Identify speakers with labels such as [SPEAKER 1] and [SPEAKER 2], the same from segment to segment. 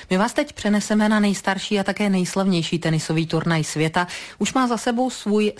[SPEAKER 1] My vás teď přeneseme na nejstarší a také nejslavnější tenisový turnaj světa. Už má za sebou svůj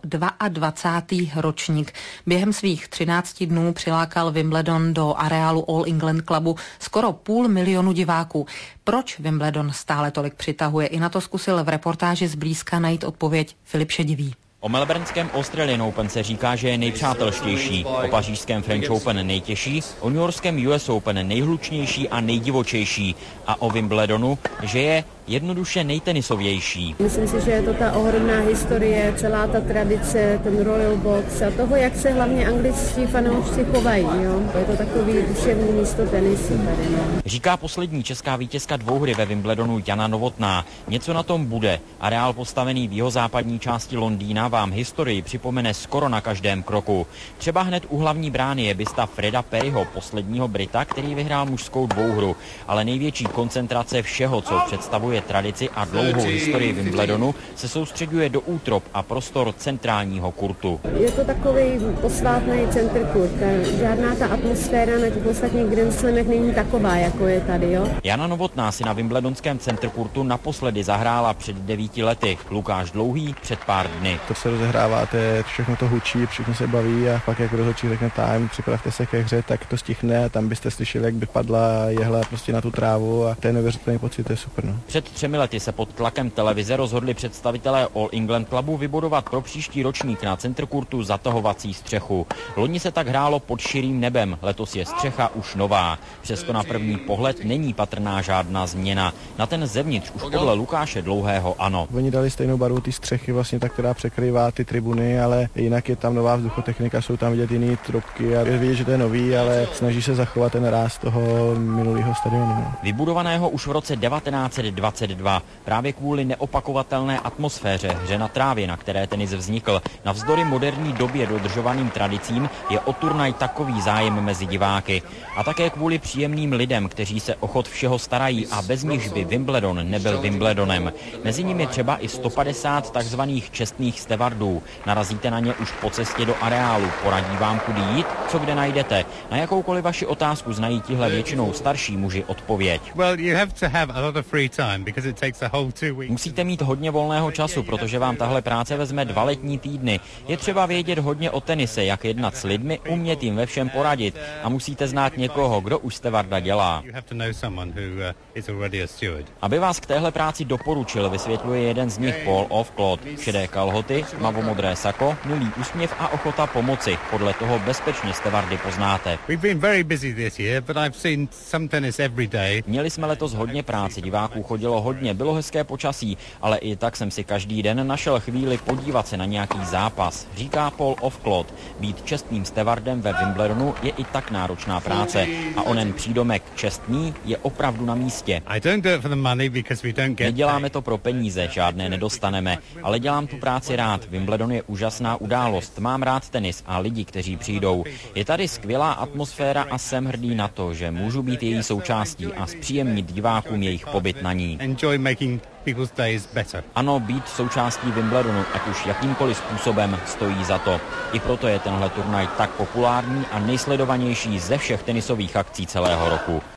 [SPEAKER 1] 122. ročník. Během svých 13 dnů přilákal Wimbledon do areálu All England Clubu skoro 500 000 diváků. Proč Wimbledon stále tolik přitahuje? I na to zkusil v reportáži zblízka najít odpověď Filip Šedivý.
[SPEAKER 2] O melbourneském Australian Open se říká, že je nejpřátelštější, o pařížském French Open nejtěžší, o newyorském US Open nejhlučnější a nejdivočejší a o Wimbledonu, že je jednoduše nejtenisovější.
[SPEAKER 3] Myslím si, že je to ta ohromná historie, celá ta tradice, ten Royal Box a toho, jak se hlavně angličtí fanoušci chovají. Jo? Je to takový duševní místo tenisu tady. No.
[SPEAKER 2] Říká poslední česká vítězka dvouhry ve Wimbledonu Jana Novotná. Něco na tom bude. Areál postavený v jihozápadní části Londýna vám historii připomene skoro na každém kroku. Třeba hned u hlavní brány je bysta Freda Perryho, posledního Brita, který vyhrál mužskou dvouhru. Ale největší koncentrace všeho, co představuje tradici a dlouhou historii Wimbledonu, se soustředuje do útrop a prostor centrálního kurtu.
[SPEAKER 3] Je to takový posvátný center kurt. Žádná ta atmosféra na těch ostatních Grand Slamech není taková, jako je tady. Jo?
[SPEAKER 2] Jana Novotná si na wimbledonském center kurtu naposledy zahrála před 9 lety. Lukáš Dlouhý před pár dny.
[SPEAKER 4] To se rozehrává, to je, všechno to hučí, všechno se baví a pak jak rozhodčí řekne time, připravte se ke hře, tak to stihne a tam byste slyšeli, jak by padla jehla prostě na tu trávu a to je neuvěřitelný pocit, to je super. No.
[SPEAKER 2] Před 3 lety se pod tlakem televize rozhodli představitelé All England Clubu vybudovat pro příští ročník na center kurtu zatahovací střechu. Loni se tak hrálo pod širým nebem, letos je střecha už nová. Přesto na první pohled není patrná žádná změna. Na ten zevnitř už podle Lukáše Dlouhého ano.
[SPEAKER 4] Oni dali stejnou barvu ty střechy, vlastně ta, která překrývá ty tribuny, ale jinak je tam nová vzduchotechnika, jsou tam vidět jiné trubky a je vidět, že to je nový, ale snaží se zachovat ten ráz toho minulého stadionu. No.
[SPEAKER 2] Vybudovaného už v roce 1922 právě kvůli neopakovatelné atmosféře, hře na trávě, na které tenis vznikl, navzdory moderní době dodržovaným tradicím je o turnaj takový zájem mezi diváky. A také kvůli příjemným lidem, kteří se o chod všeho starají a bez nichž by Wimbledon nebyl Wimbledonem. Mezi nimi třeba i 150 takzvaných čestných stevardů. Narazíte na ně už po cestě do areálu, poradí vám, kudy jít, co kde najdete. Na jakoukoliv vaši otázku znají tihle většinou starší muži odpověď. Musíte mít hodně volného času, protože vám tahle práce vezme 2 letní týdny. Je třeba vědět hodně o tenise, jak jednat s lidmi, umět jim ve všem poradit a musíte znát někoho, kdo už stevarda dělá. Aby vás k téhle práci doporučil, vysvětluje jeden z nich Paul Ofclot. Šedé kalhoty, tmavomodré sako, milý úsměv a ochota pomoci. Podle toho bezpečně stevardy poznáte. Měli jsme letos hodně práce, diváků chodilo hodně, bylo hezké počasí, ale i tak jsem si každý den našel chvíli podívat se na nějaký zápas, říká Paul Ofclot. Být čestným stevardem ve Wimbledonu je i tak náročná práce a onen přídomek čestný je opravdu na místě. Neděláme to pro peníze, žádné nedostaneme, ale dělám tu práci rád. Wimbledon je úžasná událost, mám rád tenis a lidi, kteří přijdou. Je tady skvělá atmosféra a jsem hrdý na to, že můžu být její součástí a zpříjemnit divákům jejich pobyt na ní. Ano, být součástí Wimbledonu, ať už jakýmkoliv způsobem, stojí za to. I proto je tenhle turnaj tak populární a nejsledovanější ze všech tenisových akcí celého roku.